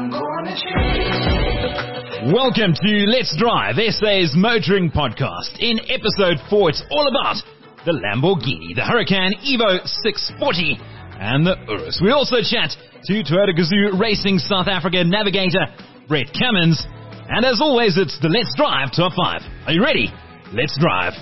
Welcome to Let's Drive, SA's motoring podcast. In episode 4, it's all about the Lamborghini, the Huracan Evo 640, and the Urus. We also chat to Toyota Gazoo Racing South Africa navigator Brett Cummins. And as always, it's the Let's Drive Top 5. Are you ready? Let's drive.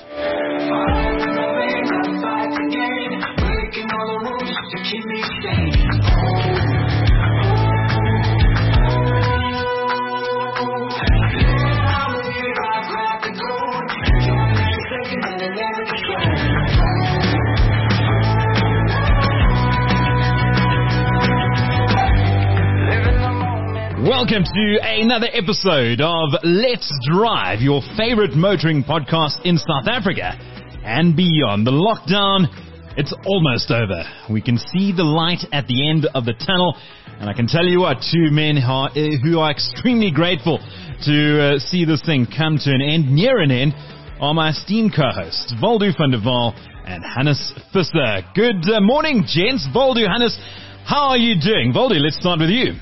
Welcome to another episode of Let's Drive, your favorite motoring podcast in South Africa and beyond. The lockdown, it's almost over. We can see the light at the end of the tunnel, and I can tell you what, two men who are extremely grateful to see this thing come to an end, near an end, are my esteemed co-hosts, Voldu van der Waal and Hannes Visser. Good morning, gents. Voldu, Hannes, how are you doing? Voldu, let's start with you.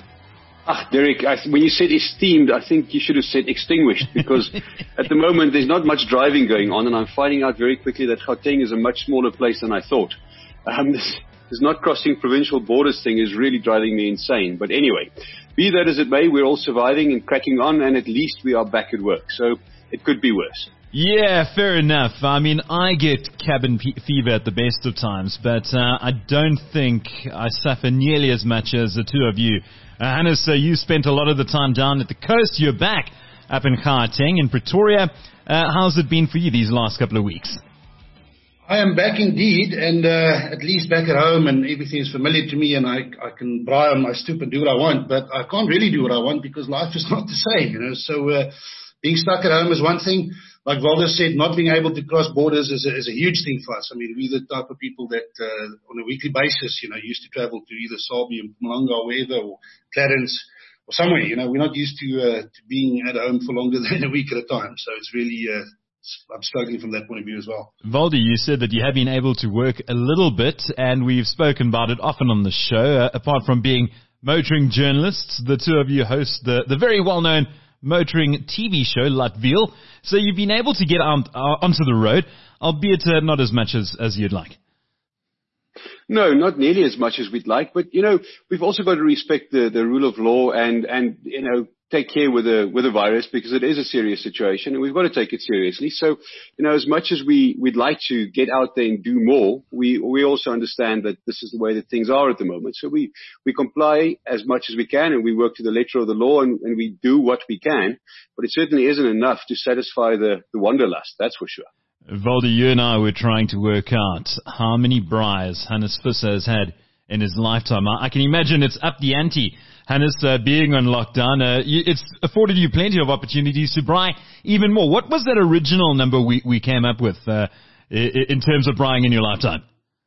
Derek, when you said esteemed, I think you should have said extinguished, because at the moment there's not much driving going on, and I'm finding out very quickly that Gauteng is a much smaller place than I thought. This not crossing provincial borders thing is really driving me insane. But anyway, be that as it may, we're all surviving and cracking on, and at least we are back at work. So it could be worse. Yeah, fair enough. I mean, I get cabin fever at the best of times, but I don't think I suffer nearly as much as the two of you. Hannes, you spent a lot of the time down at the coast. You're back up in Gauteng in Pretoria. How's it been for you these last couple of weeks? I am back indeed, and at least back at home, and everything is familiar to me, and I can braai on my stoop and do what I want, but I can't really do what I want because life is not the same, you know. So being stuck at home is one thing. Like Waldo said, not being able to cross borders is a huge thing for us. I mean, we're the type of people that on a weekly basis, you know, used to travel to either Sabie and Mpumalanga or wherever, or Clarence or somewhere. You know, we're not used to being at home for longer than a week at a time. So it's really, I'm struggling from that point of view as well. Voldy, you said that you have been able to work a little bit, and we've spoken about it often on the show. Apart from being motoring journalists, the two of you host the very well-known motoring TV show, Latville. So you've been able to get onto the road, albeit not as much as you'd like. No, not nearly as much as we'd like. But, you know, we've also got to respect the rule of law and, you know, take care with the virus, because it is a serious situation and we've got to take it seriously. So, you know, as much as we'd like to get out there and do more, we also understand that this is the way that things are at the moment. So we comply as much as we can, and we work to the letter of the law, and we do what we can, but it certainly isn't enough to satisfy the wanderlust, that's for sure. Voldy, you and I were trying to work out how many braais Hannes Visser has had in his lifetime. I can imagine it's up the ante. Hannes, being on lockdown, it's afforded you plenty of opportunities to braai even more. What was that original number we came up with in terms of braaiing in your lifetime?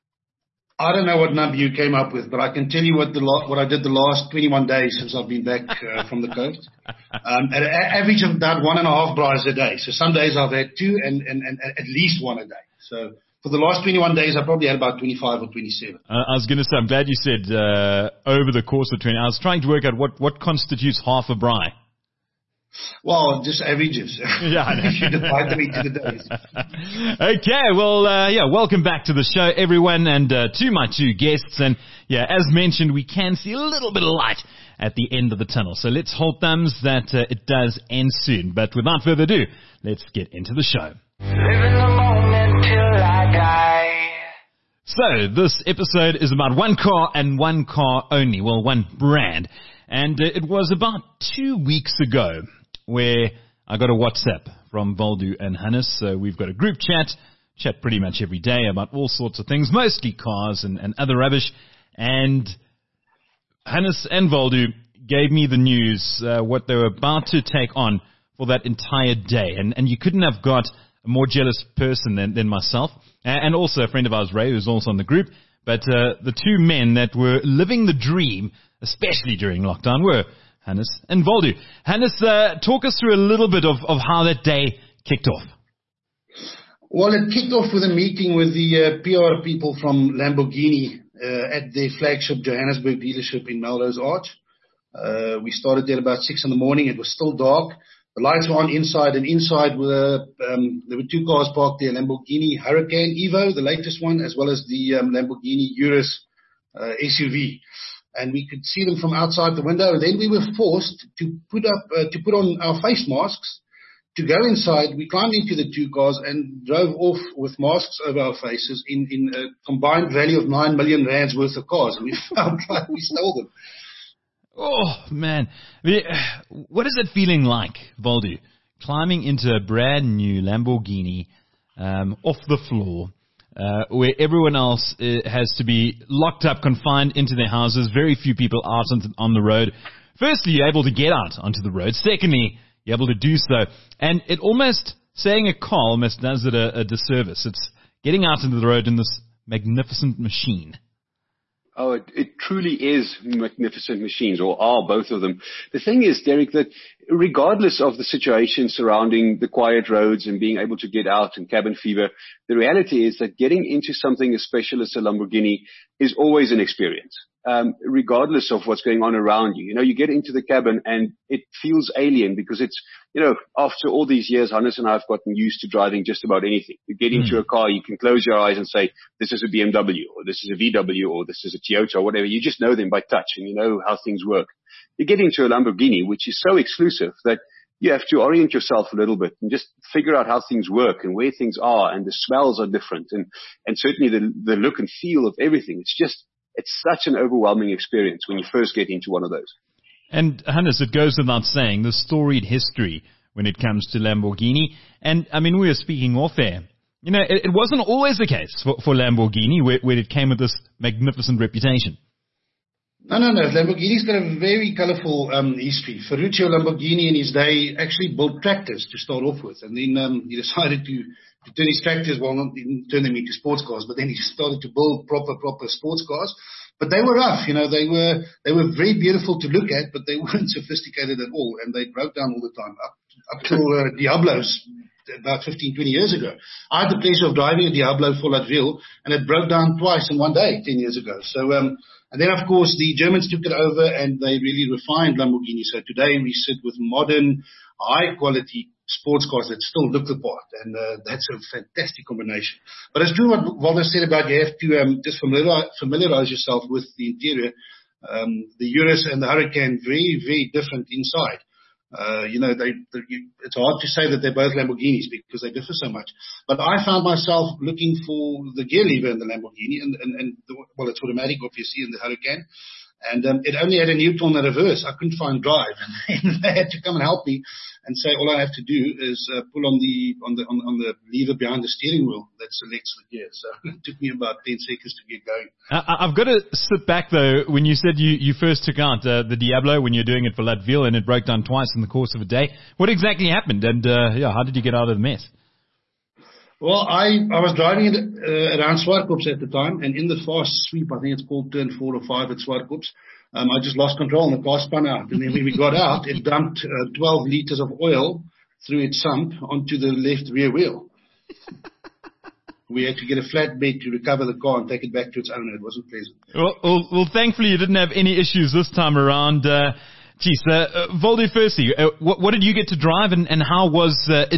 I don't know what number you came up with, but I can tell you what I did the last 21 days since I've been back from the coast. At an average of about 1.5 braais a day. So some days I've had 2 and at least 1 a day. So for the last 21 days, I probably had about 25 or 27. I was going to say, I'm glad you said over the course of 20. I was trying to work out what constitutes half a braai. Well, just averages. Yeah, if you divide them into the days. Okay, well, welcome back to the show, everyone, and to my two guests. And yeah, as mentioned, we can see a little bit of light at the end of the tunnel. So let's hold thumbs that it does end soon. But without further ado, let's get into the show. Living the moment till I die. So this episode is about one car and one car only. Well, one brand. And it was about 2 weeks ago where I got a WhatsApp from Voldu and Hannes. So we've got a group chat pretty much every day about all sorts of things, mostly cars and other rubbish. And Hannes and Voldu gave me the news, what they were about to take on for that entire day. And you couldn't have got a more jealous person than myself. And also a friend of ours, Ray, who's also on the group. But the two men that were living the dream, especially during lockdown, were Hannes and Voldu. Hannes, talk us through a little bit of how that day kicked off. Well, it kicked off with a meeting with the PR people from Lamborghini at their flagship Johannesburg dealership in Melrose Arch. We started there about 6 in the morning. It was still dark. The lights were on inside, and inside there were two cars parked there, Lamborghini Huracan Evo, the latest one, as well as the Lamborghini Urus SUV. And we could see them from outside the window. And then we were forced to put on our face masks to go inside. We climbed into the two cars and drove off with masks over our faces in a combined value of 9 million rands worth of cars. And we felt like we stole them. Oh, man. What is it feeling like, Voldu, climbing into a brand new Lamborghini off the floor, where everyone else has to be locked up, confined into their houses, very few people out on the road? Firstly, you're able to get out onto the road. Secondly, you're able to do so. And it almost, saying a car almost does it a disservice. It's getting out into the road in this magnificent machine. Oh, it truly is magnificent machines, or are both of them. The thing is, Derek, that regardless of the situation surrounding the quiet roads and being able to get out and cabin fever, the reality is that getting into something as special as a Lamborghini is always an experience. Regardless of what's going on around you. You know, you get into the cabin and it feels alien because it's, you know, after all these years, Hannes and I have gotten used to driving just about anything. You get into a car, you can close your eyes and say, this is a BMW, or this is a VW, or this is a Toyota, or whatever. You just know them by touch and you know how things work. You get into a Lamborghini, which is so exclusive that you have to orient yourself a little bit and just figure out how things work and where things are, and the smells are different, and certainly the look and feel of everything. It's such an overwhelming experience when you first get into one of those. And Hannes, it goes without saying, the storied history when it comes to Lamborghini. And I mean, we were speaking off air. You know, it wasn't always the case for Lamborghini where it came with this magnificent reputation. No. Lamborghini's got a very colourful history. Ferruccio Lamborghini in his day actually built tractors to start off with. And then he decided to turn his tractors, well, not turn them into sports cars, but then he started to build proper sports cars. But they were rough, you know, they were very beautiful to look at, but they weren't sophisticated at all, and they broke down all the time, up to Diablos about 15, 20 years ago. I had the pleasure of driving a Diablo for Latville, and it broke down twice in one day 10 years ago. So, and then, of course, the Germans took it over, and they really refined Lamborghini. So today we sit with modern, high-quality sports cars that still look the part, and that's a fantastic combination. But it's true what Walter said about you have to just familiarize yourself with the interior. The Urus and the Huracan, very, very different inside. You know, it's hard to say that they're both Lamborghinis because they differ so much. But I found myself looking for the gear lever in the Lamborghini, and well, it's automatic, obviously, in the Huracan. And it only had a neutral and a reverse. I couldn't find drive, and they had to come and help me and say all I have to do is pull on the lever behind the steering wheel that selects the gear. So it took me about 10 seconds to get going. I've got to sit back though. When you said you first took out the Diablo when you're doing it for Latville and it broke down twice in the course of a day, what exactly happened? And how did you get out of the mess? Well, I was driving it around Swartkops at the time, and in the fast sweep, I think it's called turn 4 or 5 at Swartkops, I just lost control and the car spun out. And then when we got out, it dumped 12 liters of oil through its sump onto the left rear wheel. We had to get a flatbed to recover the car and take it back to its owner. It wasn't pleasant. Well, thankfully you didn't have any issues this time around. Voldu, firstly, what did you get to drive, and how was the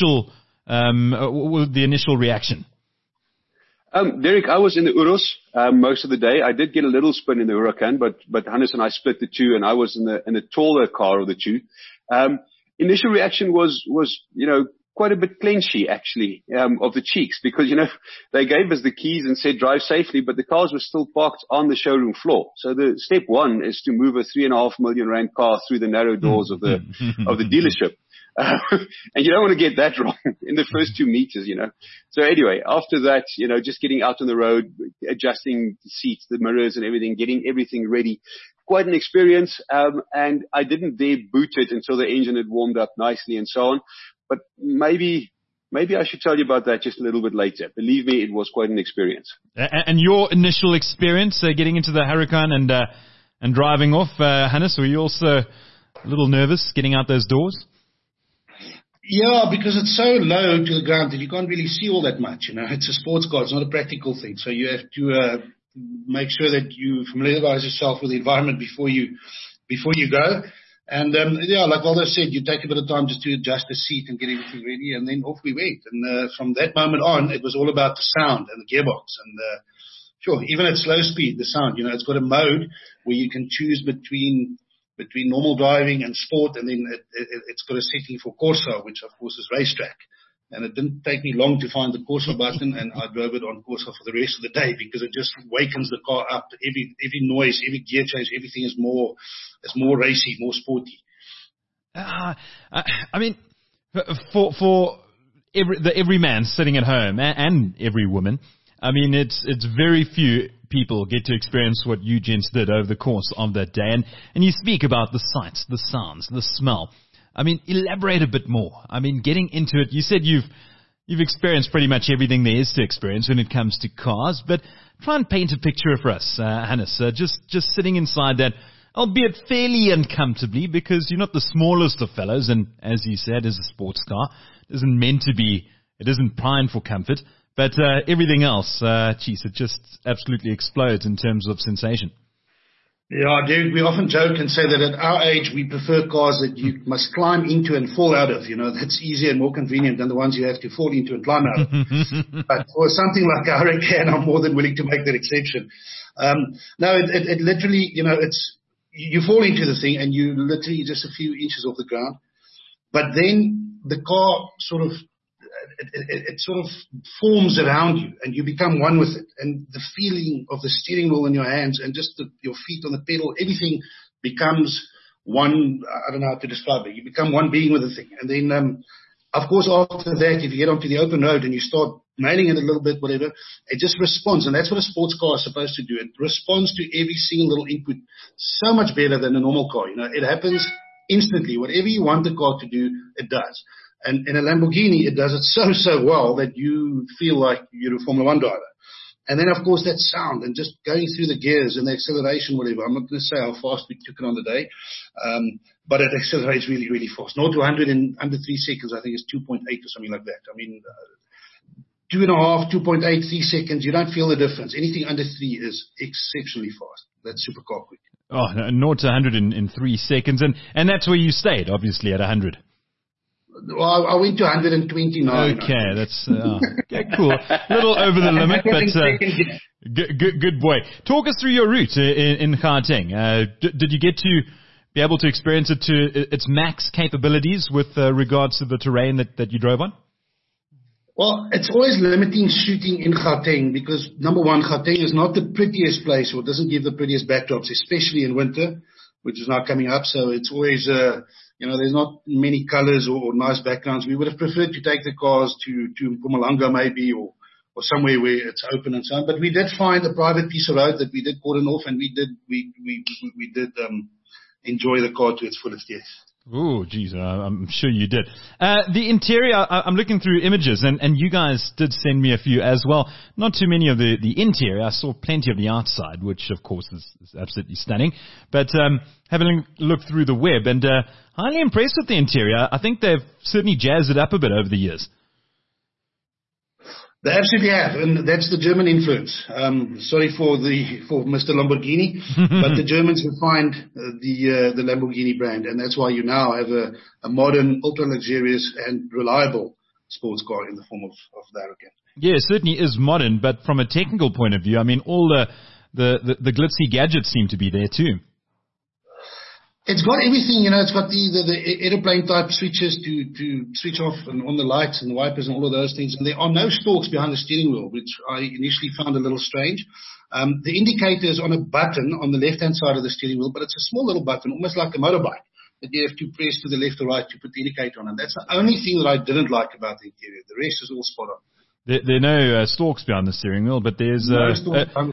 initial reaction? Derek, I was in the Urus most of the day. I did get a little spin in the Huracan, but Hannes and I split the two, and I was in the taller car of the two. Initial reaction was quite a bit clenchy, actually, of the cheeks, because they gave us the keys and said drive safely, but the cars were still parked on the showroom floor. So the step one is to move a 3.5 million rand car through the narrow doors of the dealership. And you don't want to get that wrong in the first 2 meters, So anyway, after that, just getting out on the road, adjusting the seats, the mirrors and everything, getting everything ready. Quite an experience. And I didn't dare boot it until the engine had warmed up nicely and so on. But maybe I should tell you about that just a little bit later. Believe me, it was quite an experience. And your initial experience getting into the Huracan and driving off, Hannes, were you also a little nervous getting out those doors? Yeah, because it's so low to the ground that you can't really see all that much. It's a sports car. It's not a practical thing. So you have to make sure that you familiarize yourself with the environment before you before you go. And like Waldo said, you take a bit of time just to adjust the seat and get everything ready, and then off we went. And from that moment on, it was all about the sound and the gearbox. And sure, even at slow speed, the sound, it's got a mode where you can choose between normal driving and sport, and then it's got a setting for Corsa, which of course is racetrack. And it didn't take me long to find the Corsa button, and I drove it on Corsa for the rest of the day because it just wakens the car up. Every noise, every gear change, everything is more racy, more sporty. I mean, for every man sitting at home and every woman, I mean, it's very few people get to experience what you gents did over the course of that day. And you speak about the sights, the sounds, the smell. I mean, elaborate a bit more. I mean, getting into it, you said you've experienced pretty much everything there is to experience when it comes to cars, but try and paint a picture for us, Hannes, just sitting inside that, albeit fairly uncomfortably, because you're not the smallest of fellows, and as you said, as a sports car, it isn't primed for comfort, but everything else, it just absolutely explodes in terms of sensation. Yeah, Derek, we often joke and say that at our age, we prefer cars that you must climb into and fall out of. That's easier and more convenient than the ones you have to fall into and climb out of. But for something like a Hurricane, I'm more than willing to make that exception. No, it literally, you fall into the thing and you literally just a few inches off the ground. But then the car sort of forms around you and you become one with it. And the feeling of the steering wheel in your hands and just your feet on the pedal, everything becomes one. I don't know how to describe it. You become one being with the thing. And then, of course, after that, if you get onto the open road and you start nailing it a little bit, whatever, it just responds. And that's what a sports car is supposed to do. It responds to every single little input so much better than a normal car. It happens instantly. Whatever you want the car to do, it does. And in a Lamborghini, it does it so well that you feel like you're a Formula One driver. And then, of course, that sound and just going through the gears and the acceleration, whatever. I'm not going to say how fast we took it on the day, but it accelerates really, really fast. 0 to 100 in under 3 seconds, I think it's 2.8 or something like that. I mean, 2.5, 2.8, 3 seconds, you don't feel the difference. Anything under 3 is exceptionally fast. That's supercar quick. Oh, 0 to 100 in 3 seconds. And that's where you stayed, obviously, at 100. Well, I went to 129. Okay, that's cool. A little over the limit, but good boy. Talk us through your route in Gauteng. Did you get to be able to experience it to its max capabilities with regards to the terrain that you drove on? Well, it's always limiting shooting in Gauteng because, number one, Gauteng is not the prettiest place or doesn't give the prettiest backdrops, especially in winter, which is now coming up. So it's always... there's not many colors or nice backgrounds. We would have preferred to take the cars to Mpumalanga maybe or somewhere where it's open and so on. But we did find a private piece of road that we did cordon off, and we did enjoy the car to its fullest, yes. Oh, geez, I'm sure you did. The interior, I'm looking through images, and you guys did send me a few as well. Not too many of the interior. I saw plenty of the outside, which, of course, is absolutely stunning. But having a look through the web, and highly impressed with the interior. I think they've certainly jazzed it up a bit over the years. They absolutely have, and that's the German influence. Sorry for Mr. Lamborghini, but the Germans refined the Lamborghini brand, and that's why you now have a modern, ultra-luxurious and reliable sports car in the form of the Hurricane. Yeah, it certainly is modern, but from a technical point of view, I mean, all the glitzy gadgets seem to be there too. It's got everything, it's got the aeroplane type switches to switch off and on the lights and the wipers and all of those things. And there are no stalks behind the steering wheel, which I initially found a little strange. The indicator is on a button on the left-hand side of the steering wheel, but it's a small little button, almost like a motorbike, that you have to press to the left or right to put the indicator on. And that's the only thing that I didn't like about the interior. The rest is all spot on. There are no stalks behind the steering wheel, but there's there's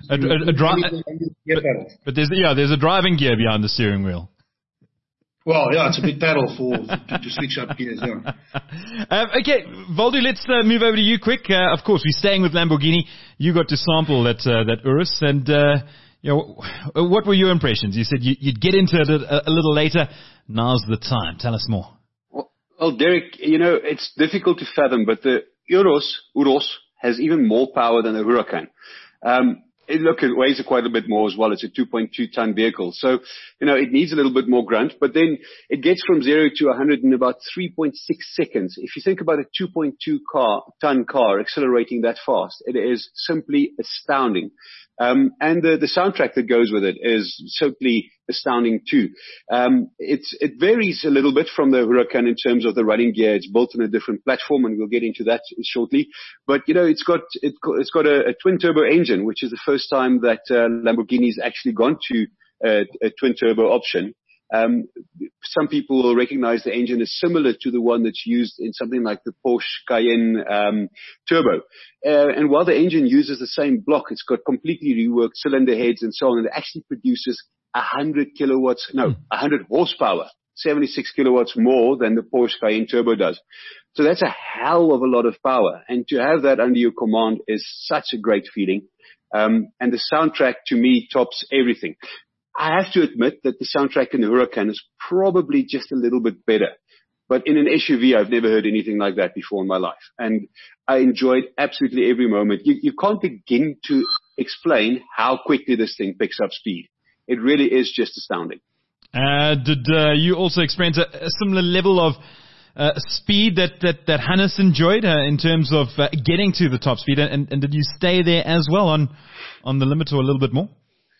a driving gear behind the steering wheel. Well, yeah, it's a big battle to switch up gears, yeah. Okay, Waldo, let's move over to you quick. Of course, we're staying with Lamborghini. You got to sample that Urus, and what were your impressions? You said you'd get into it a little later. Now's the time. Tell us more. Well, Derek, it's difficult to fathom, but the Urus has even more power than the Huracan. It weighs quite a bit more as well. It's a 2.2 ton vehicle. So, it needs a little bit more grunt, but then it gets from 0 to 100 in about 3.6 seconds. If you think about a 2.2 ton car accelerating that fast, it is simply astounding. And the soundtrack that goes with it is simply astounding too. It varies a little bit from the Huracan in terms of the running gear. It's built on a different platform, and we'll get into that shortly. But it's got a twin turbo engine, which is the first time that Lamborghini's actually gone to a twin turbo option. Some people will recognize the engine is similar to the one that's used in something like the Porsche Cayenne Turbo. And while the engine uses the same block, it's got completely reworked cylinder heads and so on, and it actually produces 100 horsepower, 76 kilowatts more than the Porsche Cayenne Turbo does. So that's a hell of a lot of power. And to have that under your command is such a great feeling. And the soundtrack to me tops everything. I have to admit that the soundtrack in the Huracan is probably just a little bit better. But in an SUV, I've never heard anything like that before in my life. And I enjoyed absolutely every moment. You can't begin to explain how quickly this thing picks up speed. It really is just astounding. Did you also experience a similar level of speed that Hannes enjoyed in terms of getting to the top speed? And did you stay there as well on the limit or a little bit more?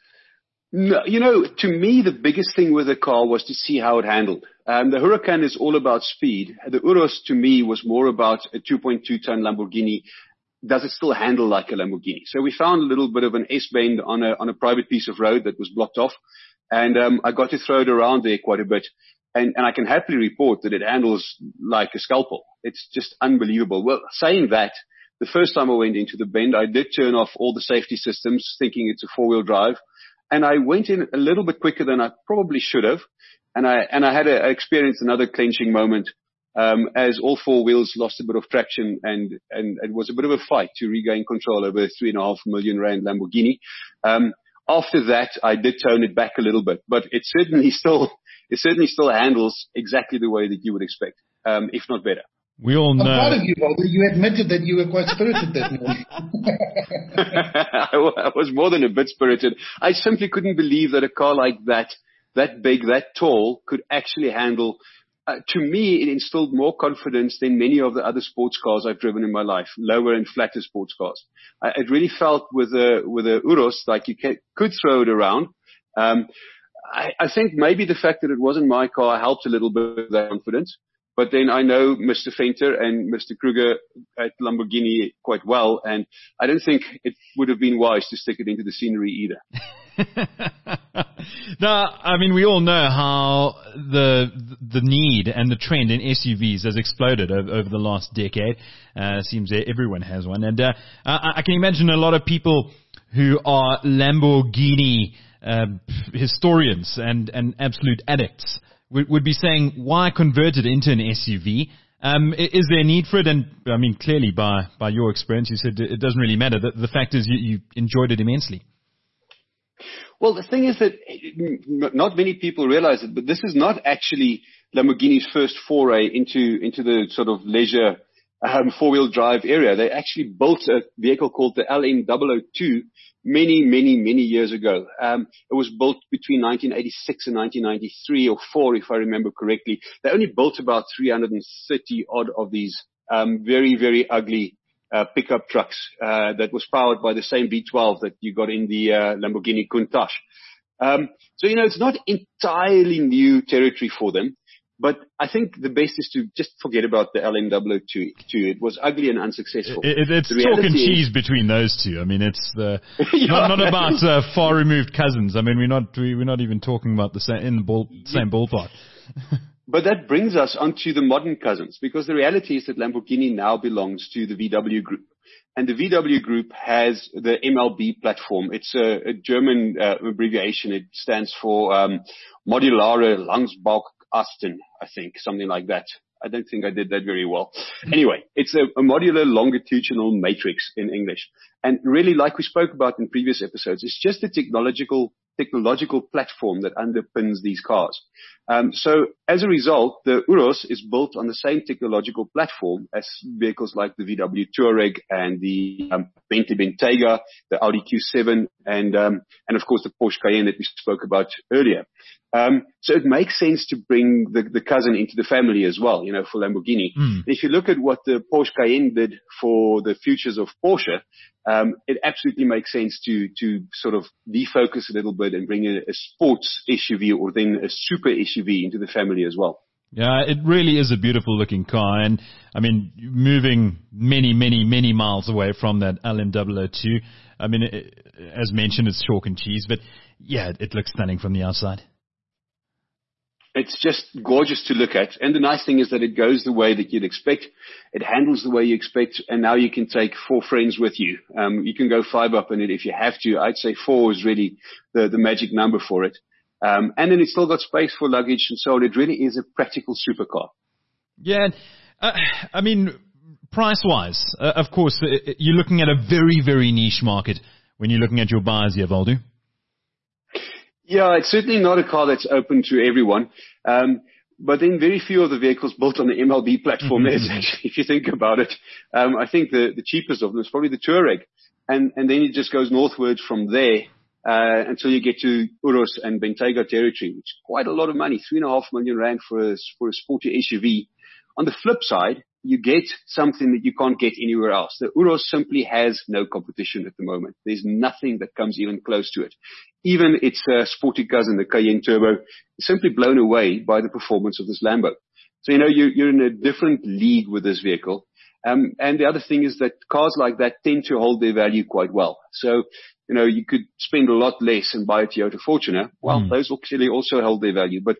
No, to me, the biggest thing with the car was to see how it handled. The Huracan is all about speed. The Urus, to me, was more about a 2.2-ton Lamborghini. Does it still handle like a Lamborghini? So we found a little bit of an S-bend on a private piece of road that was blocked off. And I got to throw it around there quite a bit. And I can happily report that it handles like a scalpel. It's just unbelievable. Well, saying that, the first time I went into the bend, I did turn off all the safety systems, thinking it's a four-wheel drive. And I went in a little bit quicker than I probably should have. And I had experienced another clenching moment, as all four wheels lost a bit of traction and it was a bit of a fight to regain control over a 3.5 million rand Lamborghini. After that, I did tone it back a little bit, but it certainly still handles exactly the way that you would expect, if not better. We all know. I'm proud of you, Bob. You admitted that you were quite spirited that morning. I was more than a bit spirited. I simply couldn't believe that a car like that big, that tall, could actually handle. To me, it instilled more confidence than many of the other sports cars I've driven in my life, lower and flatter sports cars. It really felt with a Urus like you could throw it around. I think maybe the fact that it wasn't my car helped a little bit with that confidence. But then I know Mr. Venter and Mr. Kruger at Lamborghini quite well, and I don't think it would have been wise to stick it into the scenery either. Now, I mean, we all know how the need and the trend in SUVs has exploded over the last decade. Seems everyone has one. And I can imagine a lot of people who are Lamborghini historians and absolute addicts would be saying, why convert it into an SUV? Is there a need for it? And I mean, clearly by your experience, you said it doesn't really matter. The fact is you enjoyed it immensely. Well, the thing is that not many people realize it, but this is not actually Lamborghini's first foray into the sort of leisure four-wheel drive area. They actually built a vehicle called the LM002 many years ago. It was built between 1986 and 1993 or 4, if I remember correctly. They only built about 330 odd of these very ugly pickup trucks that was powered by the same V12 that you got in the Lamborghini Countach. So it's not entirely new territory for them. But I think the best is to just forget about the LM002. It was ugly and unsuccessful. It's chalk and cheese between those two. I mean, it's not about far removed cousins. I mean, we're not even talking about the same ballpark. But that brings us onto the modern cousins, because the reality is that Lamborghini now belongs to the VW Group. And the VW Group has the MLB platform. It's a German abbreviation. It stands for Modulare Langsaug Aston, I think, something like that. I don't think I did that very well. Anyway, it's a modular longitudinal matrix in English. And really, like we spoke about in previous episodes, it's just a technological technological platform that underpins these cars. So as a result, the Urus is built on the same technological platform as vehicles like the VW Touareg and the Bentley Bentayga, the Audi Q7, and of course the Porsche Cayenne that we spoke about earlier. So it makes sense to bring the cousin into the family as well, for Lamborghini. If you look at what the Porsche Cayenne did for the futures of Porsche, it absolutely makes sense to sort of defocus a little bit and bring a sports SUV or then a super SUV into the family as well. Yeah, it really is a beautiful looking car. And I mean, moving many, many, many miles away from that LM002, I mean, as mentioned, it's chalk and cheese, but yeah, it looks stunning from the outside. It's just gorgeous to look at. And the nice thing is that it goes the way that you'd expect. It handles the way you expect. And now you can take 4 friends with you. You can go 5 up in it if you have to. I'd say 4 is really the magic number for it. And then it's still got space for luggage and so on. It really is a practical supercar. Yeah. I mean, price-wise, of course, you're looking at a very, very niche market when you're looking at your buyers here, Waldo. Yeah, it's certainly not a car that's open to everyone. But then very few of the vehicles built on the MLB platform is actually, if you think about it. I think the cheapest of them is probably the Touareg. And then it just goes northwards from there, until you get to Urus and Bentayga territory, which is quite a lot of money, 3.5 million rand for a sporty SUV. On the flip side, you get something that you can't get anywhere else. The Urus simply has no competition at the moment. There's nothing that comes even close to it. Even its sporty cousin, the Cayenne Turbo, is simply blown away by the performance of this Lambo. So, you're in a different league with this vehicle. And the other thing is that cars like that tend to hold their value quite well. So, you could spend a lot less and buy a Toyota Fortuner. Well, those actually also hold their value. But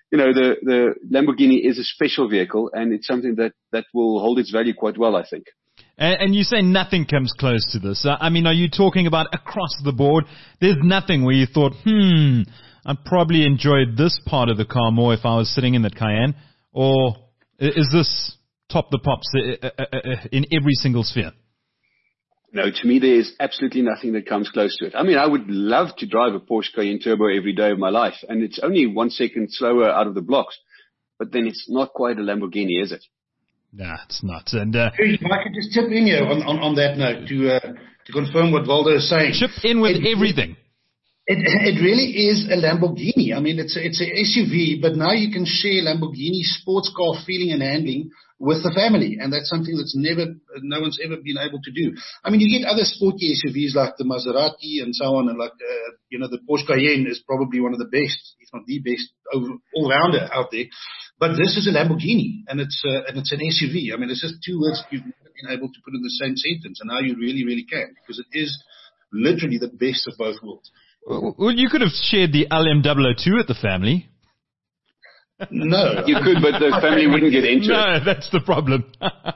the Lamborghini is a special vehicle, and it's something that will hold its value quite well, I think. And you say nothing comes close to this. I mean, are you talking about across the board? There's nothing where you thought, I'd probably enjoyed this part of the car more if I was sitting in that Cayenne? Or is this top the pops in every single sphere? No, to me, there is absolutely nothing that comes close to it. I mean, I would love to drive a Porsche Cayenne Turbo every day of my life, and it's only 1 second slower out of the blocks. But then it's not quite a Lamborghini, is it? Nah, it's not. And if I could just chip in here on that note to confirm what Waldo is saying. Chip in with everything. It really is a Lamborghini. I mean, it's an SUV, but now you can share Lamborghini sports car feeling and handling with the family, and that's something that's no one's ever been able to do. I mean, you get other sporty SUVs like the Maserati and so on, and like the Porsche Cayenne is probably one of the best, if not the best, all-rounder out there. But this is a Lamborghini, and it's an SUV. I mean, it's just 2 words you've never been able to put in the same sentence, and now you really, really can, because it is literally the best of both worlds. Well, you could have shared the LM002 at the family. No. You could, but the family wouldn't get into it. No, that's the problem.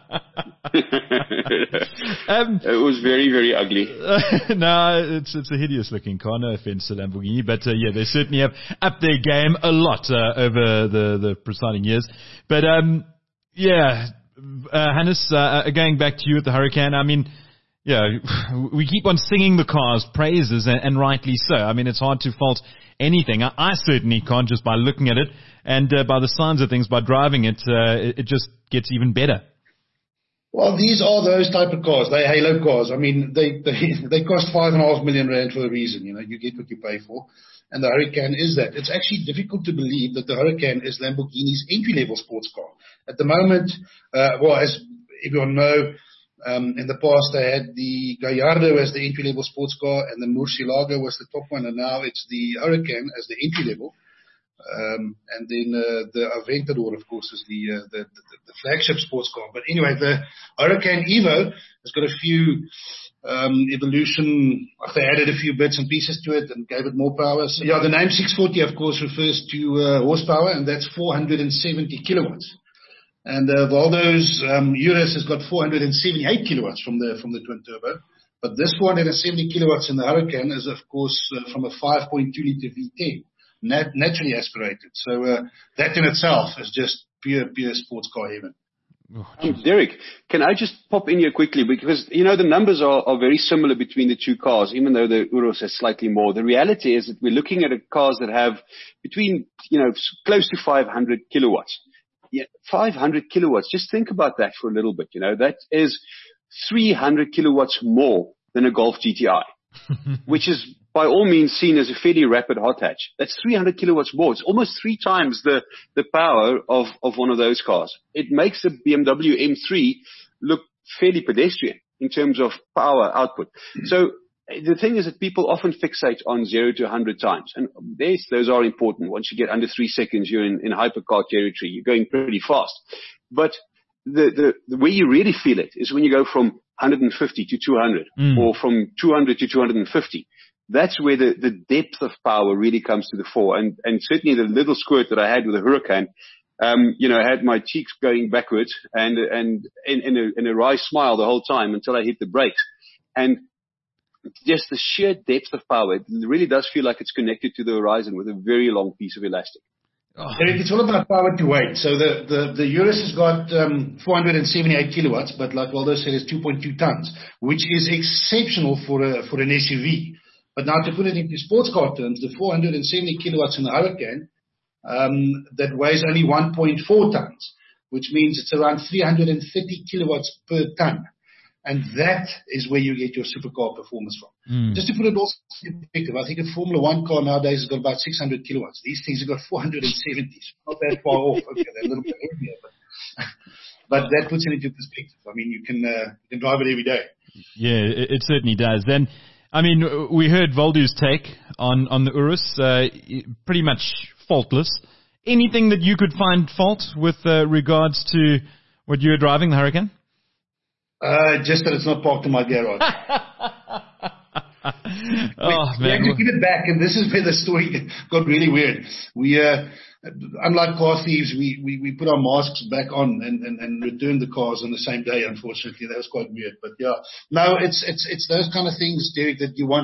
It was very, very ugly. No, it's a hideous looking car. No offense to Lamborghini, but yeah, they certainly have upped their game a lot over the preceding years. But yeah, Hannes, going back to you at the Hurricane. I mean, yeah, we keep on singing the car's praises, and rightly so. I mean, it's hard to fault anything. I certainly can't, just by looking at it, and by the signs of things, by driving it, it just gets even better. Well, these are those type of cars. They're halo cars. I mean, they cost 5.5 million rand for a reason. You get what you pay for. And the Hurricane is that. It's actually difficult to believe that the Hurricane is Lamborghini's entry-level sports car. At the moment, as everyone know, in the past they had the Gallardo as the entry-level sports car, and the Murcielago was the top one, and now it's the Hurricane as the entry-level. And then the Aventador, of course, is the flagship sports car. But anyway, the Hurricane Evo has got a few evolution. They added a few bits and pieces to it and gave it more power. So, yeah, the name 640, of course, refers to horsepower, and that's 470 kilowatts. And Waldo's Urus has got 478 kilowatts from the twin turbo. But this 470 kilowatts in the Hurricane is, of course, from a 5.2 liter V10. Naturally aspirated. So that in itself is just pure sports car heaven. Derek, can I just pop in here quickly? Because, the numbers are very similar between the two cars, even though the Urus has slightly more. The reality is that we're looking at cars that have between, close to 500 kilowatts. Yeah, 500 kilowatts. Just think about that for a little bit. That is 300 kilowatts more than a Golf GTI, which is by all means seen as a fairly rapid hot hatch. That's 300 kilowatts more. It's almost 3 times the power of one of those cars. It makes the BMW M3 look fairly pedestrian in terms of power output. So the thing is that people often fixate on 0 to 100 times. And yes, those are important. Once you get under 3 seconds, you're in hypercar territory. You're going pretty fast. But the way you really feel it is when you go from 150 to 200 or from 200 to 250. That's where the depth of power really comes to the fore. And certainly the little squirt that I had with the Huracan, I had my cheeks going backwards and in a wry smile the whole time until I hit the brakes. And just the sheer depth of power, it really does feel like it's connected to the horizon with a very long piece of elastic. Eric, it's all about power to weight. So the Urus has got 478 kilowatts, but like Waldo said, it's 2.2 tons, which is exceptional for an SUV. But now to put it into sports car terms, the 470 kilowatts in the Huracan, that weighs only 1.4 tons, which means it's around 330 kilowatts per ton. And that is where you get your supercar performance from. Just to put it also in perspective, I think a Formula One car nowadays has got about 600 kilowatts. These things have got 470. It's not that far off. Okay, they're a little bit heavier, but that puts it into perspective. I mean, you can drive it every day. Yeah, it certainly does. Then, I mean, we heard Waldo's take on the Urus, pretty much faultless. Anything that you could find fault with regards to what you were driving, the Huracan? Just that it's not parked in my garage. We had to give it back, and this is where the story got really weird. We, unlike car thieves, we put our masks back on and returned the cars on the same day. Unfortunately, that was quite weird. But yeah, no, it's those kind of things, Derek, that you want.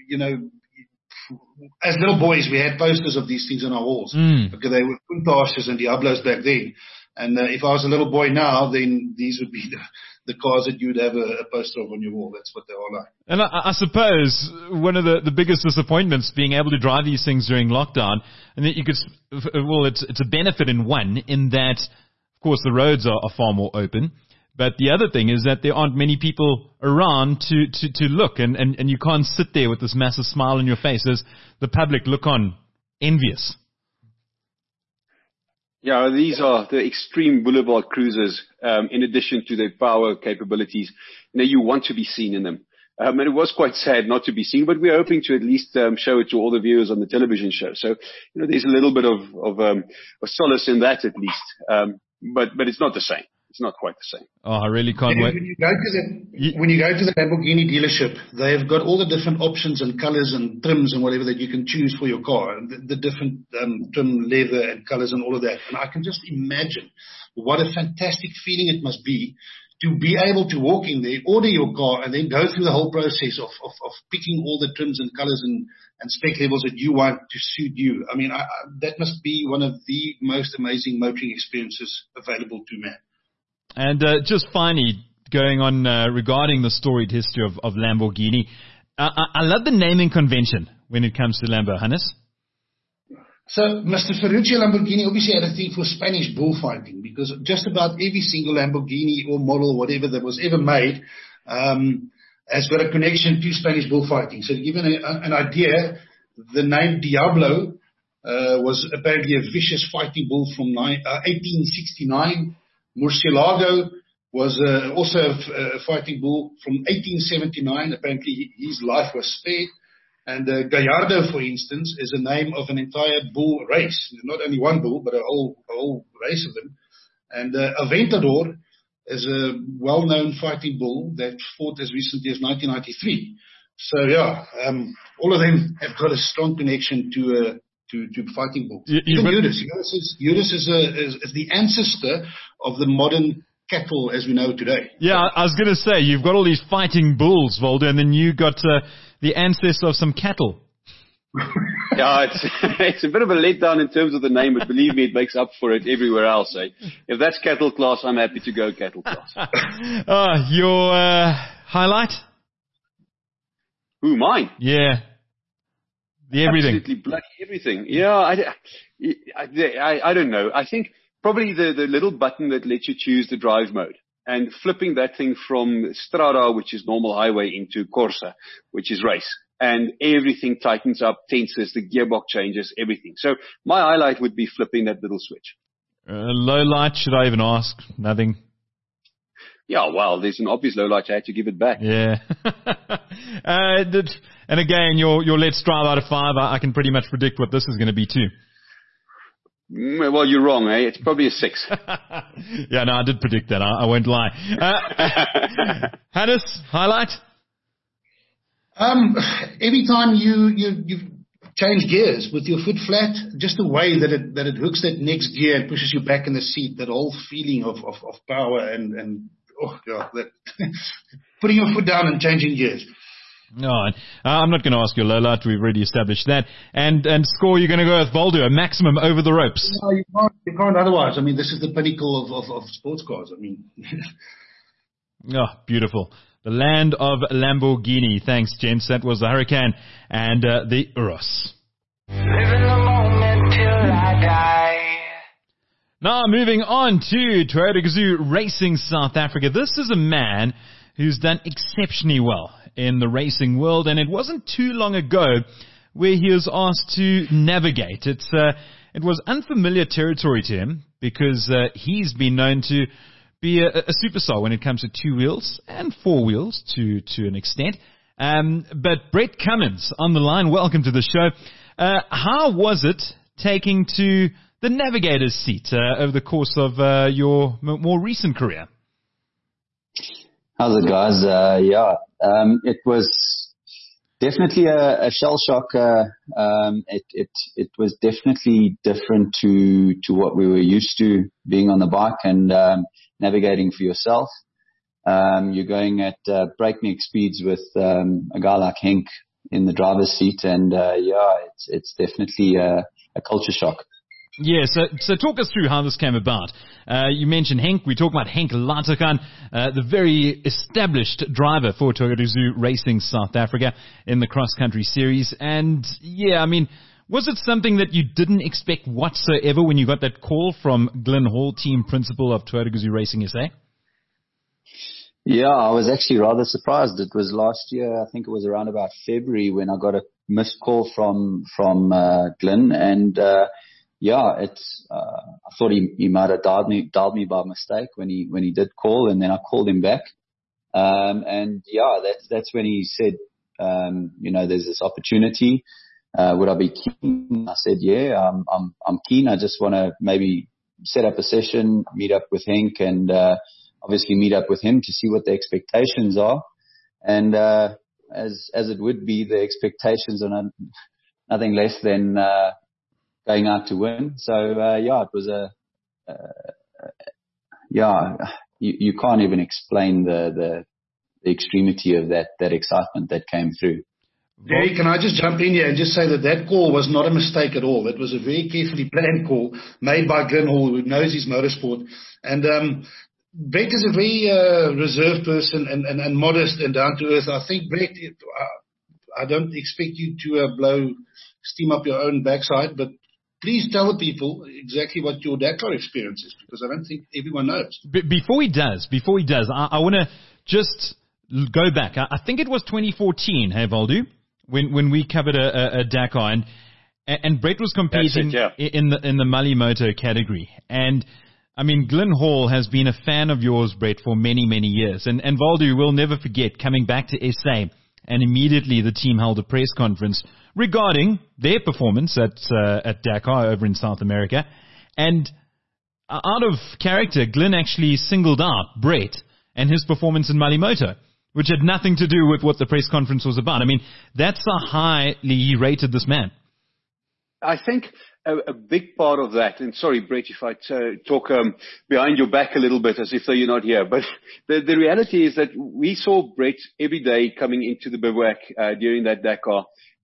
As little boys, we had posters of these things on our walls because they were Countachs and Diablos back then. And if I was a little boy now, then these would be the cars that you would have a poster of on your wall. That's what they are like. And I suppose one of the biggest disappointments being able to drive these things during lockdown, and that you could, well, it's a benefit in one, in that, of course, the roads are far more open. But the other thing is that there aren't many people around to look, and you can't sit there with this massive smile on your face as the public look on envious. Yeah, these are the extreme boulevard cruisers, in addition to their power capabilities. You want to be seen in them. And it was quite sad not to be seen, but we're hoping to at least show it to all the viewers on the television show. So, there's a little bit of solace in that at least. But it's not the same. It's not quite the same. Oh, I really can't wait. When you go to the Lamborghini dealership, they've got all the different options and colors and trims and whatever that you can choose for your car, the different trim, leather and colors and all of that. And I can just imagine what a fantastic feeling it must be to be able to walk in there, order your car, and then go through the whole process of picking all the trims and colors and spec levels that you want to suit you. I mean, that must be one of the most amazing motoring experiences available to man. And just finally, going on regarding the storied history of Lamborghini, I love the naming convention when it comes to Lambo, Hannes. So Mr. Ferruccio Lamborghini obviously had a thing for Spanish bullfighting, because just about every single Lamborghini or model, whatever that was ever made, has got a connection to Spanish bullfighting. So to give you an idea, the name Diablo was apparently a vicious fighting bull from 1869. Murcielago was also a fighting bull from 1879. Apparently his life was spared. And Gallardo, for instance, is a name of an entire bull race. Not only one bull, but a whole race of them. And Aventador is a well-known fighting bull that fought as recently as 1993. So yeah, all of them have got a strong connection to fighting bulls. Even Urus is the ancestor of the modern cattle as we know today. Yeah, I was going to say, you've got all these fighting bulls, Waldo, and then you got the ancestor of some cattle. Yeah, it's a bit of a letdown in terms of the name, but believe me, it makes up for it everywhere else. Eh? If that's cattle class, I'm happy to go cattle class. Your highlight? Who, mine? Yeah. The everything. Absolutely bloody everything. Yeah, I don't know. I think probably the little button that lets you choose the drive mode and flipping that thing from Strada, which is normal highway, into Corsa, which is race. And everything tightens up, tenses, the gearbox changes, everything. So my highlight would be flipping that little switch. Low light, should I even ask? Nothing. Yeah, well, there's an obvious low light. I had to give it back. Yeah. And again, your Let's Drive out of 5, I can pretty much predict what this is going to be too. Well, you're wrong, eh? It's probably a 6. Yeah, no, I did predict that. I won't lie. Hannes, highlight? Every time you change gears with your foot flat, just the way that it hooks that next gear and pushes you back in the seat, that whole feeling of power and oh God, that putting your foot down and changing gears. No, I'm not going to ask your low light. We've already established that. And score, you're going to go with Voldo, a maximum over the ropes. No, you can't otherwise. I mean, this is the pinnacle of sports cars. I mean. Oh, beautiful. The land of Lamborghini. Thanks, gents. That was the Hurricane and the Urus. Living the moment till I die. Now, moving on to Toyota Gazoo Racing South Africa. This is a man who's done exceptionally well in the racing world, and it wasn't too long ago where he was asked to navigate. It was unfamiliar territory to him because he's been known to be a superstar when it comes to 2 wheels and 4 wheels to an extent. But Brett Cummins on the line, welcome to the show. How was it taking to the navigator's seat over the course of your more recent career? How's it, guys? It was definitely a shell shock. It was definitely different to what we were used to being on the bike and navigating for yourself. You're going at breakneck speeds with a guy like Henk in the driver's seat, and it's definitely a culture shock. Yeah, so talk us through how this came about. You mentioned Henk. We talk about Henk Lategan, the very established driver for Toyota Gazoo Racing South Africa in the cross-country series. And, yeah, I mean, was it something that you didn't expect whatsoever when you got that call from Glenn Hall, team principal of Toyota Gazoo Racing SA? Yeah, I was actually rather surprised. It was last year, I think it was around about February, when I got a missed call from Glenn, and I thought he might have dialed me by mistake when he did call, and then I called him back. That's when he said, there's this opportunity. Would I be keen? I said, yeah, I'm keen. I just want to maybe set up a session, meet up with Henk, and obviously meet up with him to see what the expectations are. And as it would be, the expectations are nothing less than going out to win. So it was you can't even explain the extremity of that excitement that came through. Jerry, can I just jump in here and just say that call was not a mistake at all. It was a very carefully planned call made by Glenn Hall, who knows his motorsport. And Brett is a very reserved person and modest and down to earth. I think, Brett, I don't expect you to blow steam up your own backside, but please tell the people exactly what your Dakar experience is, because I don't think everyone knows. Before he does, I want to just go back. I think it was 2014, hey, Voldo, when we covered a Dakar, and Brett was competing in the Mali Moto category. And I mean, Glenn Hall has been a fan of yours, Brett, for many, many years. And Voldo will never forget coming back to SA, and immediately the team held a press conference regarding their performance at Dakar over in South America. And out of character, Glenn actually singled out Brett and his performance in Mali Moto, which had nothing to do with what the press conference was about. I mean, that's how highly he rated this man. I think a big part of that, and sorry, Brett, if I talk behind your back a little bit as if though you're not here, but the reality is that we saw Brett every day coming into the bivouac during that Dakar,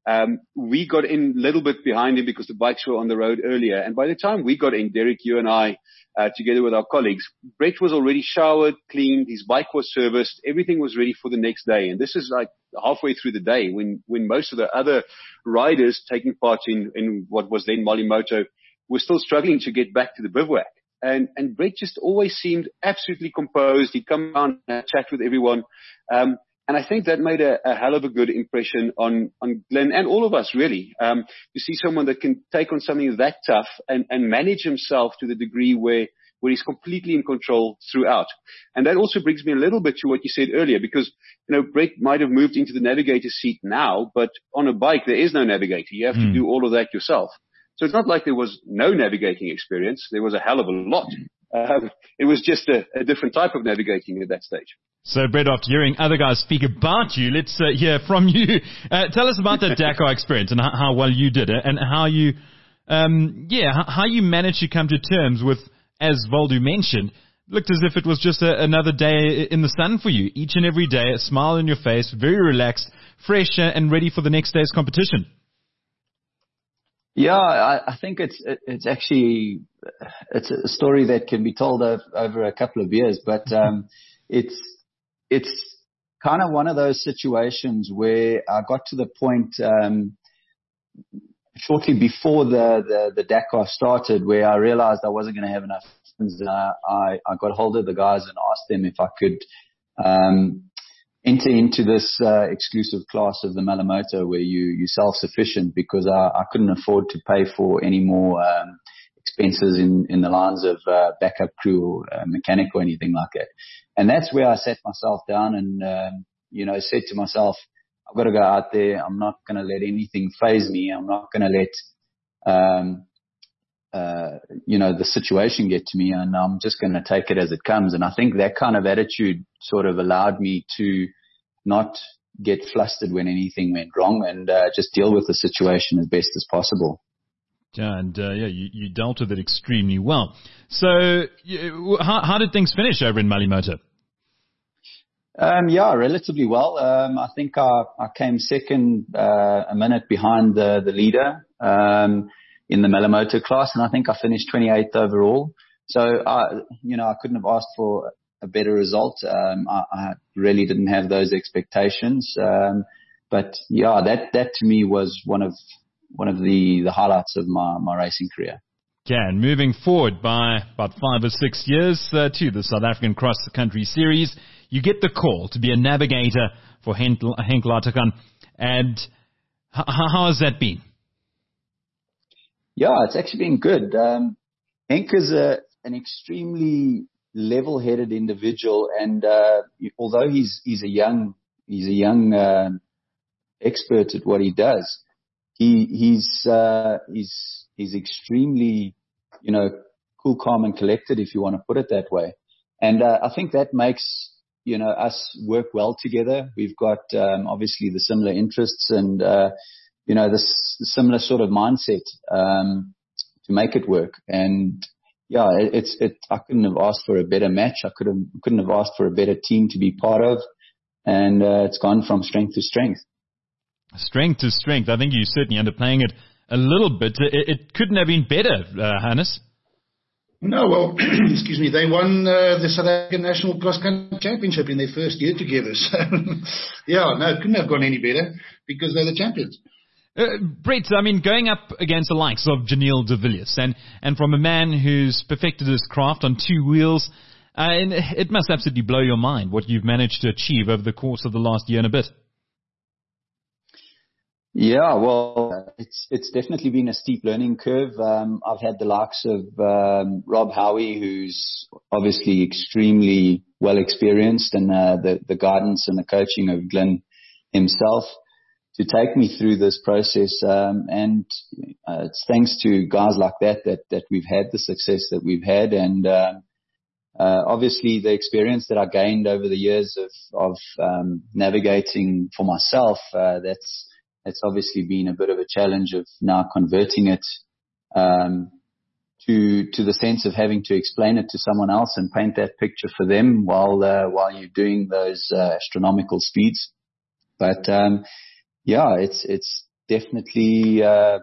We got in a little bit behind him because the bikes were on the road earlier. And by the time we got in, Derek, you and I, together with our colleagues, Brett was already showered, cleaned, his bike was serviced, everything was ready for the next day. And this is like halfway through the day when most of the other riders taking part in what was then Molimoto were still struggling to get back to the bivouac. And Brett just always seemed absolutely composed. He'd come around and chat with everyone. And I think that made a hell of a good impression on Glenn and all of us, really. To see someone that can take on something that tough and manage himself to the degree where he's completely in control throughout. And that also brings me a little bit to what you said earlier, because, Brett might have moved into the navigator seat now, but on a bike, there is no navigator. You have to do all of that yourself. So it's not like there was no navigating experience. There was a hell of a lot. It was just a different type of navigating at that stage. So, Brett, after hearing other guys speak about you, let's hear from you. Tell us about that Dakar experience and how well you did it, and how you, how you managed to come to terms with, as Voldu mentioned, looked as if it was just another day in the sun for you. Each and every day, a smile on your face, very relaxed, fresh, and ready for the next day's competition. Yeah, I think it's actually a story that can be told over a couple of years, but it's kind of one of those situations where I got to the point shortly before the Dakar started where I realized I wasn't going to have enough funds. I got hold of the guys and asked them if I could enter into this exclusive class of the Molimoto where you're self-sufficient, because I couldn't afford to pay for any more expenses in the lines of backup crew or mechanic or anything like that. And that's where I sat myself down and, said to myself, I've got to go out there. I'm not going to let anything faze me. I'm not going to let, the situation get to me, and I'm just going to take it as it comes. And I think that kind of attitude sort of allowed me to not get flustered when anything went wrong, and just deal with the situation as best as possible. Yeah, and you dealt with it extremely well. So, how did things finish over in Molimoto? Relatively well. I think I came second, a minute behind the leader in the Molimoto class, and I think I finished 28th overall. So I couldn't have asked for a better result. I really didn't have those expectations. But that to me was one of the highlights of my racing career. Yeah, and moving forward by about 5 or 6 years to the South African Cross Country Series, you get the call to be a navigator for Henk Lategan. And how has that been? Yeah, it's actually been good. Henk is an extremely level-headed individual, and although he's a young expert at what he does, he's extremely, cool, calm, and collected, if you want to put it that way. And I think that makes us work well together. We've got obviously the similar interests and this similar sort of mindset to make it work. And yeah, I couldn't have asked for a better match. I couldn't have asked for a better team to be part of, and it's gone from strength to strength. Strength to strength. I think you're certainly underplaying it a little bit. It couldn't have been better, Hannes. No, well, excuse me, they won the South African National Cross Country Championship in their first year together. So, it couldn't have gone any better because they're the champions. Brett, I mean, going up against the likes of Janelle de Villiers and from a man who's perfected his craft on two wheels, and it must absolutely blow your mind what you've managed to achieve over the course of the last year and a bit. Yeah, well, it's definitely been a steep learning curve. I've had the likes of Rob Howie, who's obviously extremely well experienced, and the guidance and the coaching of Glenn himself to take me through this process. And it's thanks to guys like that we've had the success that we've had, and obviously the experience that I gained over the years of navigating for myself. It's obviously been a bit of a challenge of now converting it to the sense of having to explain it to someone else and paint that picture for them while you're doing those astronomical speeds. But it's definitely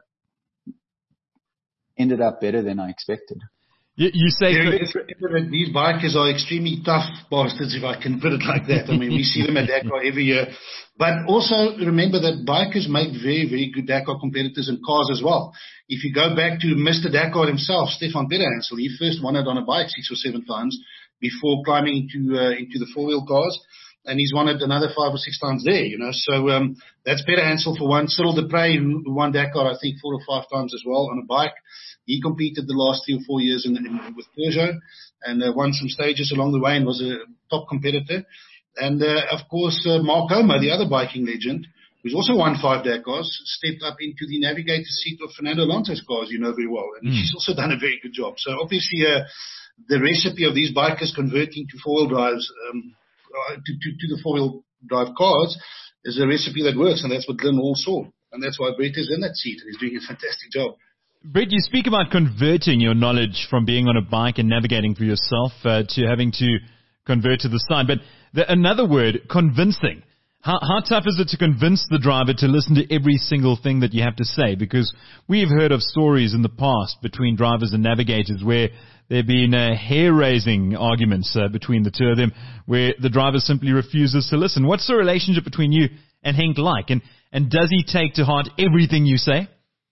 ended up better than I expected. You say These bikers are extremely tough bastards, if I can put it like that. I mean, we see them at Dakar every year. But also remember that bikers make very, very good Dakar competitors in cars as well. If you go back to Mr. Dakar himself, Stefan Pederhansel, he first won it on a bike 6 or 7 times before climbing into the four-wheel cars. And he's won it another 5 or 6 times there, you know. So that's Pederhansel for one. Cyril Dupre, who won Dakar, I think, 4 or 5 times as well on a bike. He competed the last 3 or 4 years with Peugeot and won some stages along the way and was a top competitor. And, of course, Mark Homer, the other biking legend, who's also won 5 Dakars, stepped up into the navigator seat of Fernando Alonso's car, as you know very well. And she's also done a very good job. So, obviously, the recipe of these bikers converting to four-wheel drives, to the four-wheel drive cars is a recipe that works. And that's what Glenn Hall saw. And that's why Brett is in that seat. And he's doing a fantastic job. Brett, you speak about converting your knowledge from being on a bike and navigating for yourself to having to convert to the side. But another word, convincing. How tough is it to convince the driver to listen to every single thing that you have to say? Because we've heard of stories in the past between drivers and navigators where there have been hair-raising arguments between the two of them where the driver simply refuses to listen. What's the relationship between you and Henk like? And does he take to heart everything you say?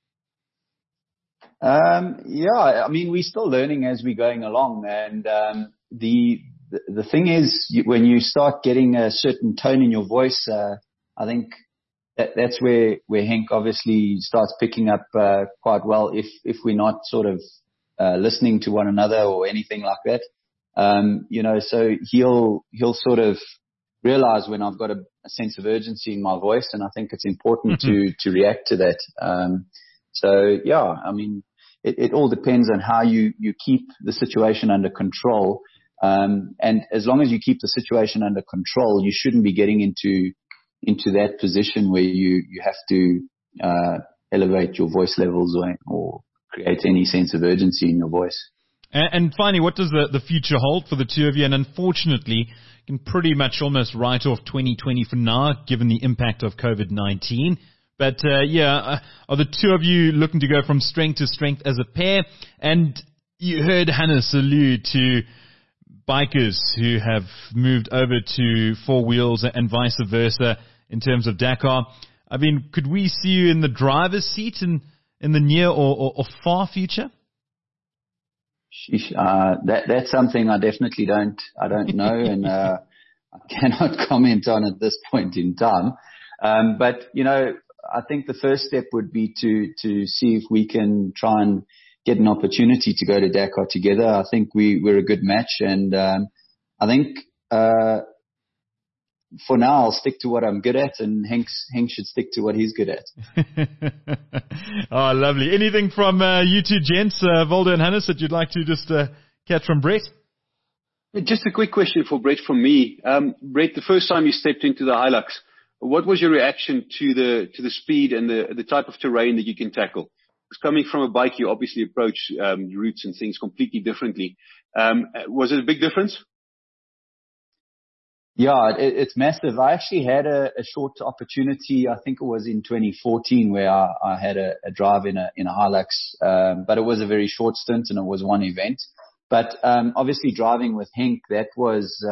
Yeah, I mean, we're still learning as we're going along. And the thing is, when you start getting a certain tone in your voice, I think that's where Henk obviously starts picking up quite well if we're not sort of listening to one another or anything like that. You know, so he'll sort of realize when I've got a sense of urgency in my voice, and I think it's important to react to that. So yeah, I mean, it all depends on how you keep the situation under control. And as long as you keep the situation under control, you shouldn't be getting into that position where you have to elevate your voice levels or create any sense of urgency in your voice. And finally, what does the future hold for the two of you? And unfortunately, you can pretty much almost write off 2020 for now, given the impact of COVID-19. But are the two of you looking to go from strength to strength as a pair? And you heard Hannes allude to bikers who have moved over to four wheels and vice versa in terms of Dakar. I mean, could we see you in the driver's seat in the near or far future? That's something I definitely don't know, and I cannot comment on at this point in time. But you know, I think the first step would be to see if we can try and get an opportunity to go to Dakar together. I think we're a good match, and I think for now I'll stick to what I'm good at, and Henk should stick to what he's good at. Oh, lovely. Anything from you two gents, Volder and Hannes, that you'd like to just catch from Brett? Just a quick question for Brett from me. Brett, the first time you stepped into the Hilux, what was your reaction to the speed and the type of terrain that you can tackle? Because coming from a bike, you obviously approach routes and things completely differently. Was it a big difference? Yeah, it's massive. I actually had a short opportunity. I think it was in 2014 where I had a drive in a Hilux, but it was a very short stint and it was one event. But obviously driving with Henk, that was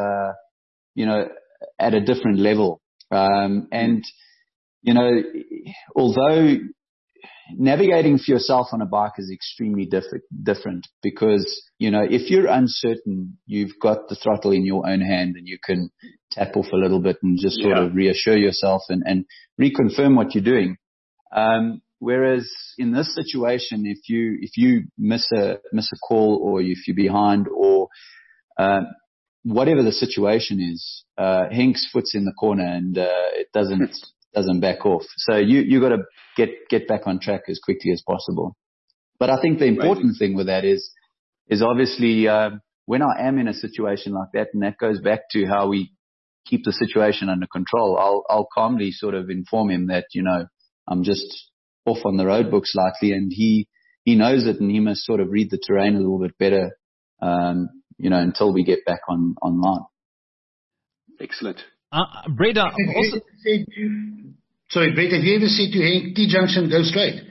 at a different level. And you know, although navigating for yourself on a bike is extremely different because, you know, if you're uncertain, you've got the throttle in your own hand and you can tap off a little bit and just sort of reassure yourself and reconfirm what you're doing. Whereas in this situation, if you miss a call or if you're behind or, whatever the situation is, Henk's foot's in the corner and, it doesn't back off. So you got to get back on track as quickly as possible. But I think the important thing with that is obviously, when I am in a situation like that, and that goes back to how we keep the situation under control, I'll calmly sort of inform him that, you know, I'm just off on the road book slightly, and he knows it, and he must sort of read the terrain a little bit better, until we get back online. Excellent. Breda, Sorry, Brett, have you ever said to Henk, T-junction, go straight?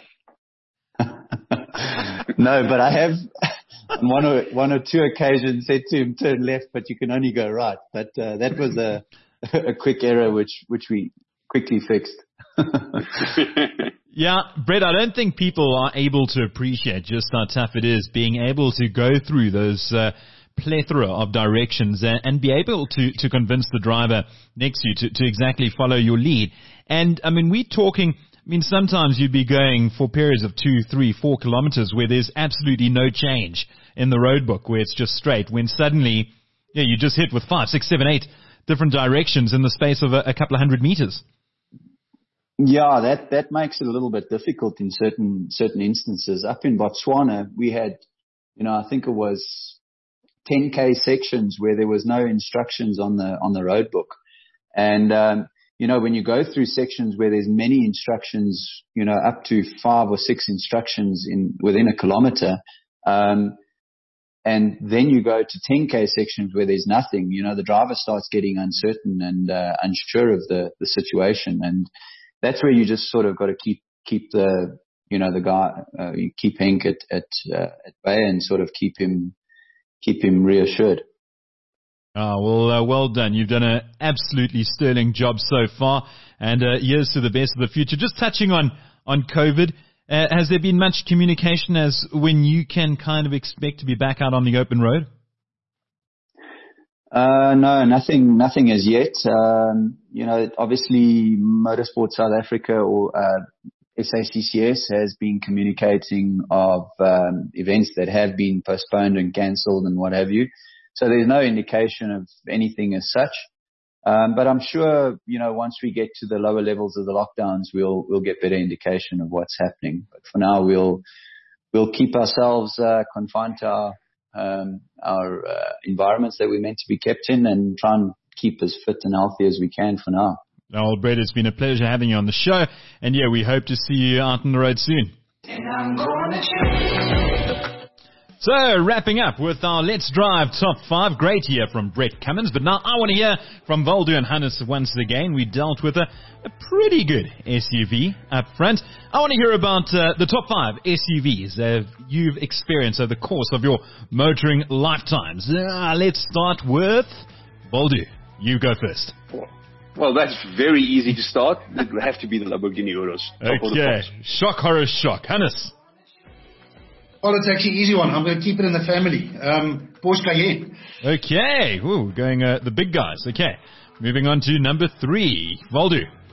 No, but I have on one or two occasions said to him, turn left, but you can only go right. But that was a quick error which we quickly fixed. Yeah, Brett, I don't think people are able to appreciate just how tough it is being able to go through those plethora of directions and be able to convince the driver next to you to exactly follow your lead. And, I mean, sometimes you'd be going for periods of 2, 3, 4 kilometers where there's absolutely no change in the road book, where it's just straight, when suddenly, you just hit with 5, 6, 7, 8 different directions in the space of a couple of 100 meters. Yeah, that makes it a little bit difficult in certain instances. Up in Botswana, we had, I think it was 10K sections where there was no instructions on the road book. And, when you go through sections where there's many instructions, up to 5 or 6 instructions within a kilometer, and then you go to 10K sections where there's nothing, the driver starts getting uncertain and unsure of the situation. And that's where you just sort of got to keep the guy, keep Henk at bay and sort of keep him reassured. Oh, well done. You've done an absolutely sterling job so far, and here's to the best of the future. Just touching on COVID, has there been much communication as when you can kind of expect to be back out on the open road? No, nothing as yet. Obviously Motorsport South Africa or SACCS has been communicating of events that have been postponed and cancelled and what have you. So there's no indication of anything as such. But I'm sure, once we get to the lower levels of the lockdowns, we'll get better indication of what's happening. But for now, we'll keep ourselves confined to our environments that we're meant to be kept in and try and keep as fit and healthy as we can for now. Well, Brett, it's been a pleasure having you on the show. And we hope to see you out on the road soon. So, wrapping up with our Let's Drive Top 5. Great to hear from Brett Cummins. But now I want to hear from Waldo and Hannes once again. We dealt with a pretty good SUV up front. I want to hear about the top 5 SUVs you've experienced over the course of your motoring lifetimes. Let's start with Waldo. You go first. Well, that's very easy to start. It would have to be the Lamborghini Urus. Okay. Shock, horror, shock. Hannes. Well, it's actually an easy one. I'm going to keep it in the family. Porsche Cayenne. Okay. Ooh, going the big guys. Okay. Moving on to number 3. Waldo.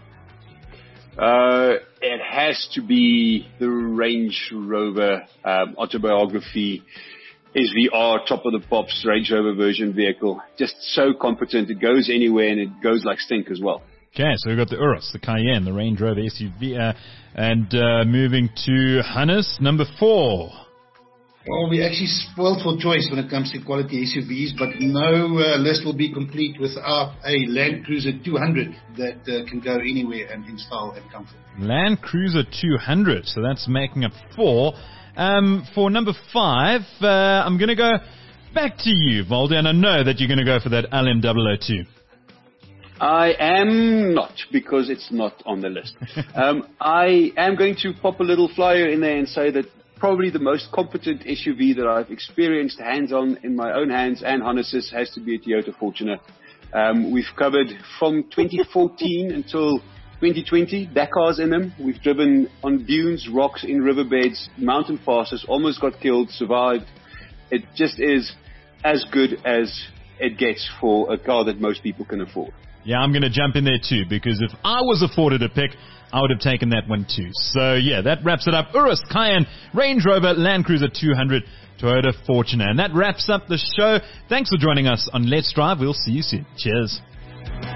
It has to be the Range Rover Autobiography SVR, top of the pops Range Rover version vehicle. Just so competent. It goes anywhere and it goes like stink as well. Okay, so we've got the Urus, the Cayenne, the Range Rover SUV, and moving to Hannes, number 4. Well, we actually spoiled for choice when it comes to quality SUVs, but no list will be complete without a Land Cruiser 200 that can go anywhere and in style and comfort. Land Cruiser 200, so that's making up 4. For number 5, I'm going to go back to you, Waldo, and I know that you're going to go for that LM002. I am not, because it's not on the list. I am going to pop a little flyer in there and say that probably the most competent SUV that I've experienced hands-on in my own hands and Hannes's has to be a Toyota Fortuner. We've covered from 2014 until 2020, Dakars in them. We've driven on dunes, rocks, in riverbeds, mountain passes, almost got killed, survived. It just is as good as it gets for a car that most people can afford. Yeah, I'm going to jump in there too, because if I was afforded a pick, I would have taken that one too. So yeah, that wraps it up. Urus, Cayenne, Range Rover, Land Cruiser 200, Toyota Fortuner. And that wraps up the show. Thanks for joining us on Let's Drive. We'll see you soon. Cheers.